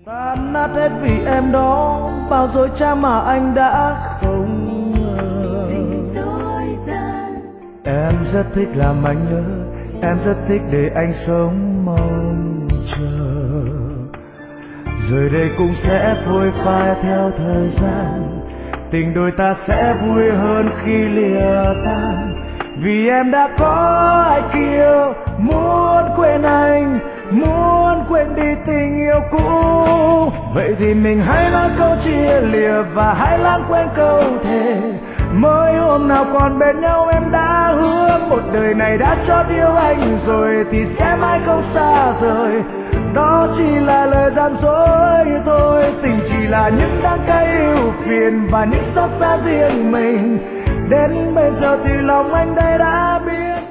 Tan nát hết vì em đó, bao dối trá mà anh đã không ngờ. Em rất thích làm anh nhớ, em rất thích để anh sống mong chờ. Rồi đây cũng sẽ phôi phai theo thời gian, tình đôi ta sẽ vui hơn khi lìa tan. Vì em đã có ai kia, muốn quên anh, muốn quên đi tình yêu cũ. Vậy thì mình hãy nói câu chia lìa và hãy lãng quên câu thề. Mới hôm nào còn bên nhau em đã hứa, một đời này đã chót yêu anh rồi thì sẽ mãi không xa rời. Đó chỉ là lời gian dối thôi, tình chỉ là những đắng cay ưu phiền và những xót xa riêng mình. Đến bây giờ thì lòng anh đây đã biết.